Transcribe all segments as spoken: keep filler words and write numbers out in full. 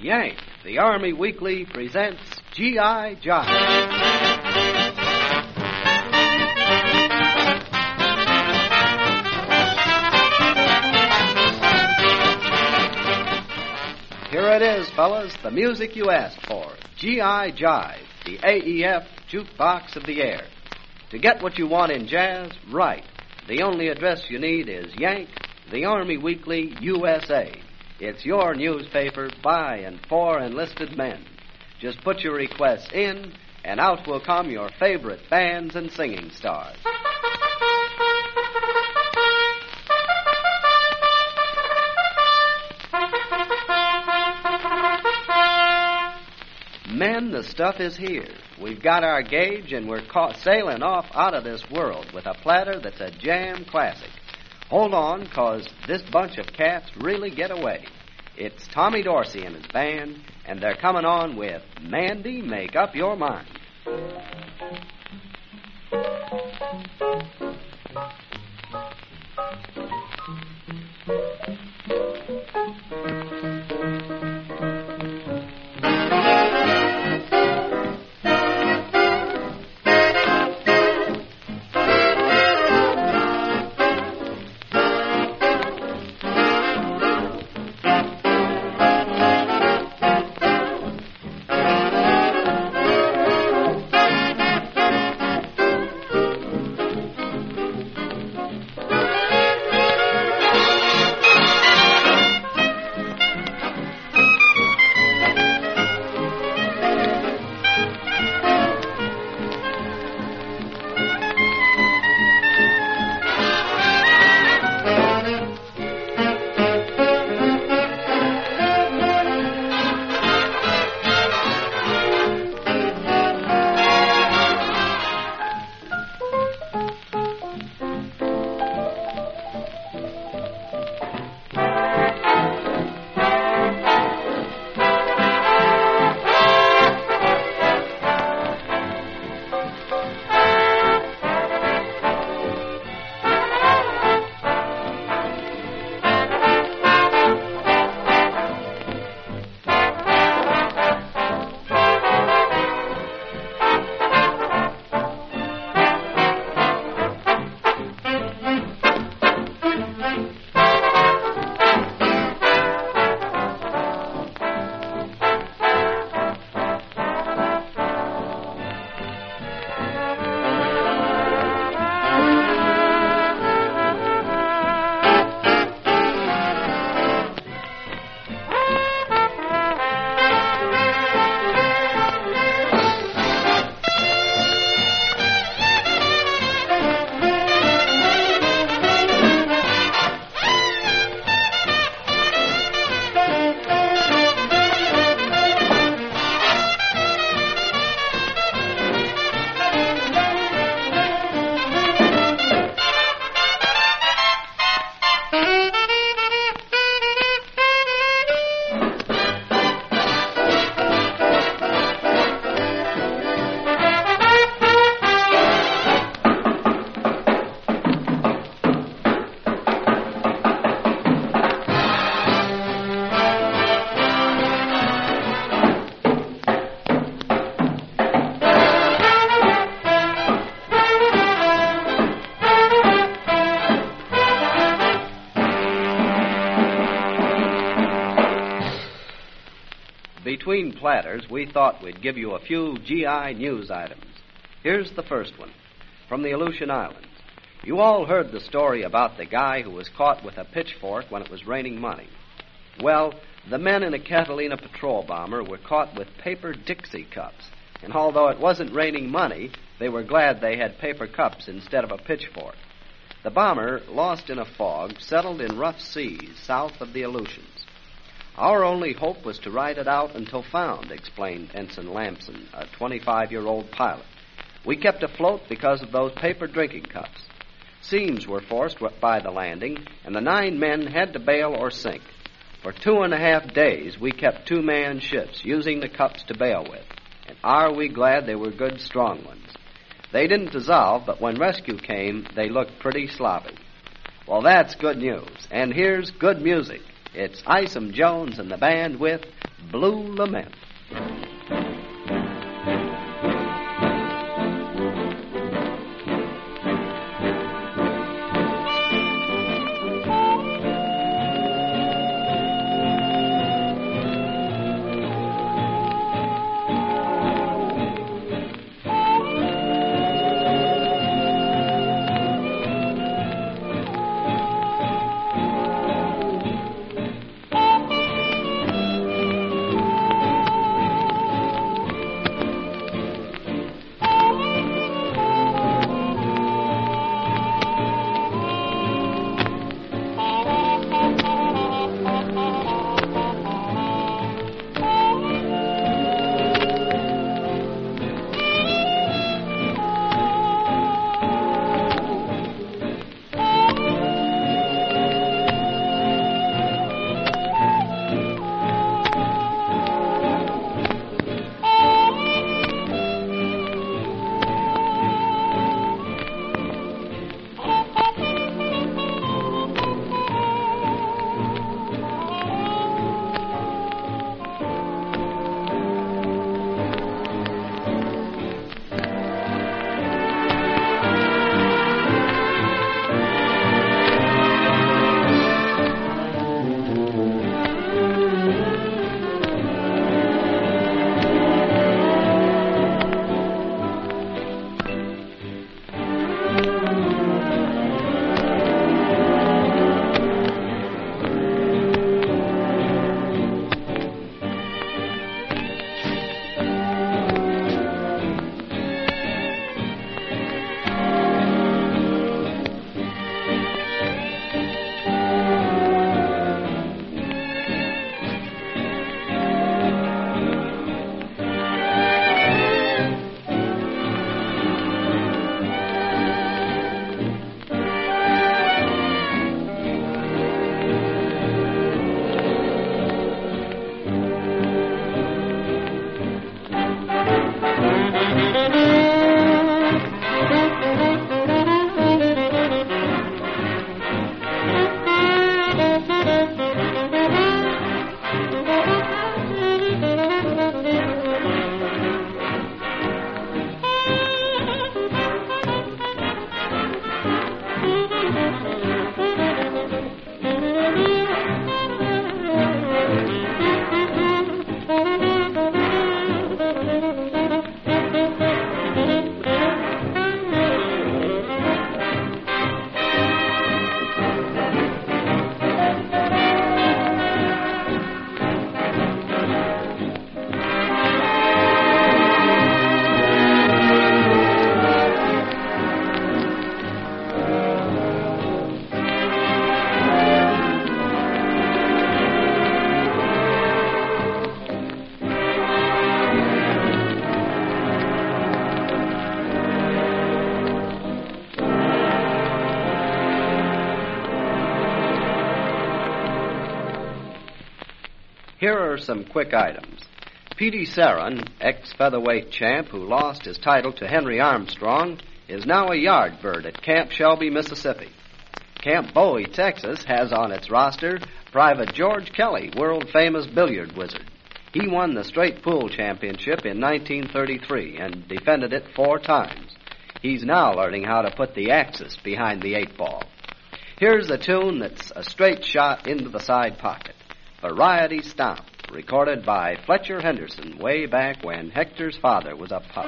Yank, the Army Weekly, presents G I. Jive. Here it is, fellas, the music you asked for. G I. Jive, the A E F jukebox of the air. To get what you want in jazz, write. The only address you need is Yank, the Army Weekly, U S A. It's your newspaper by and for enlisted men. Just put your requests in, and out will come your favorite bands and singing stars. Men, the stuff is here. We've got our gauge, and we're ca- sailing off out of this world with a platter that's a jam classic. Hold on, 'cause this bunch of cats really get away. It's Tommy Dorsey and his band, and they're coming on with Mandy, Make Up Your Mind. Between platters, we thought we'd give you a few G I news items. Here's the first one, from the Aleutian Islands. You all heard the story about the guy who was caught with a pitchfork when it was raining money. Well, the men in a Catalina patrol bomber were caught with paper Dixie cups, and although it wasn't raining money, they were glad they had paper cups instead of a pitchfork. The bomber, lost in a fog, settled in rough seas south of the Aleutians. Our only hope was to ride it out until found, explained Ensign Lamson, a twenty-five-year-old pilot. We kept afloat because of those paper drinking cups. Seams were forced by the landing, and the nine men had to bail or sink. For two and a half days, we kept two-man ships, using the cups to bail with. And are we glad they were good, strong ones. They didn't dissolve, but when rescue came, they looked pretty sloppy. Well, that's good news. And here's good music. It's Isom Jones and the band with Blue Lament. Here are some quick items. Petey Saron, ex-featherweight champ who lost his title to Henry Armstrong, is now a yard bird at Camp Shelby, Mississippi. Camp Bowie, Texas, has on its roster Private George Kelly, world-famous billiard wizard. He won the Straight Pool Championship in nineteen thirty-three and defended it four times. He's now learning how to put the axis behind the eight ball. Here's a tune that's a straight shot into the side pocket. Variety Stomp, recorded by Fletcher Henderson way back when Hector's father was a pup.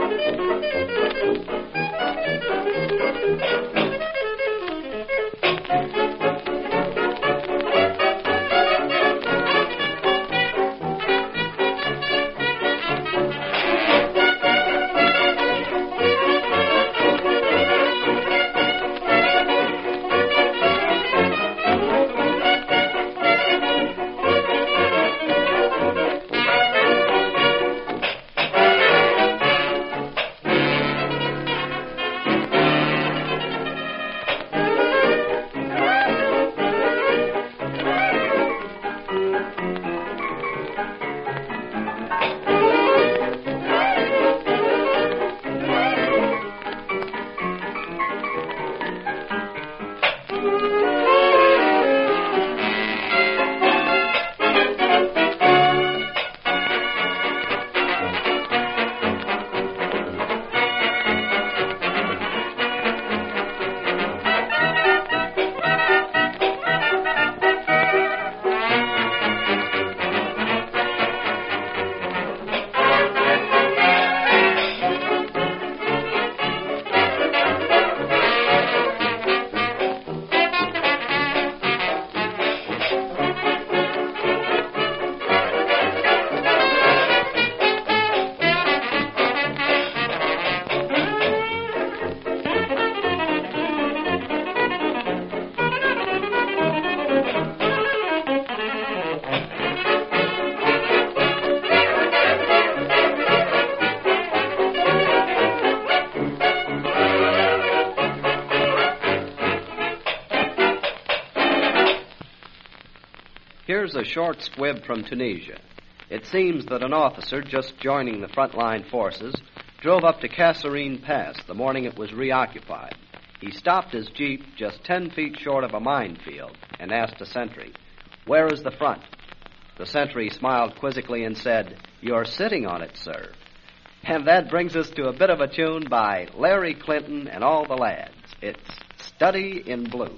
Here's a short squib from Tunisia. It seems that an officer just joining the frontline forces drove up to Kasserine Pass the morning it was reoccupied. He stopped his jeep just ten feet short of a minefield and asked a sentry, "Where is the front?" The sentry smiled quizzically and said, "You're sitting on it, sir." And that brings us to a bit of a tune by Larry Clinton and all the lads. It's Study in Blue.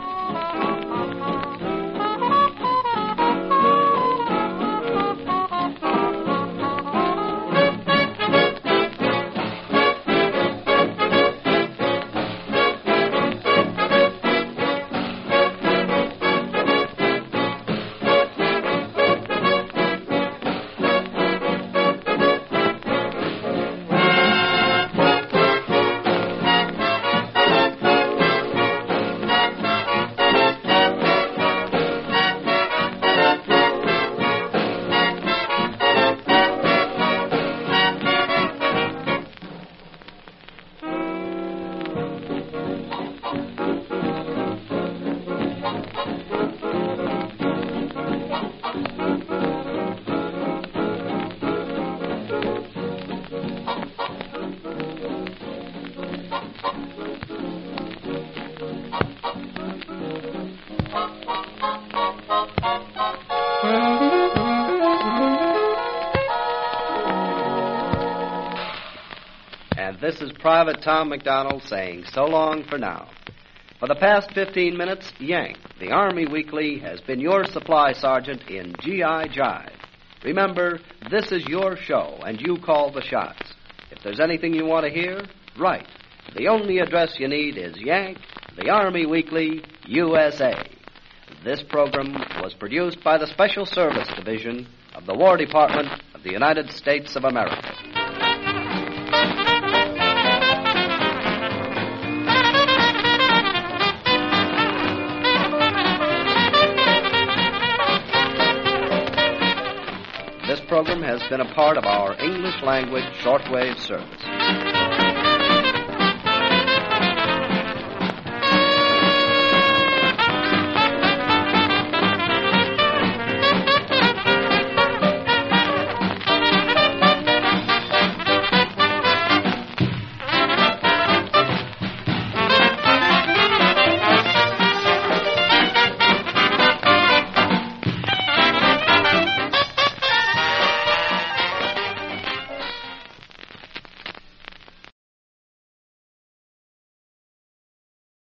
This is Private Tom McDonald saying so long for now. For the past fifteen minutes, Yank, the Army Weekly, has been your supply sergeant in G I Jive. Remember, this is your show, and you call the shots. If there's anything you want to hear, write. The only address you need is Yank, the Army Weekly, U S A. This program was produced by the Special Service Division of the War Department of the United States of America. This program has been a part of our English language shortwave service.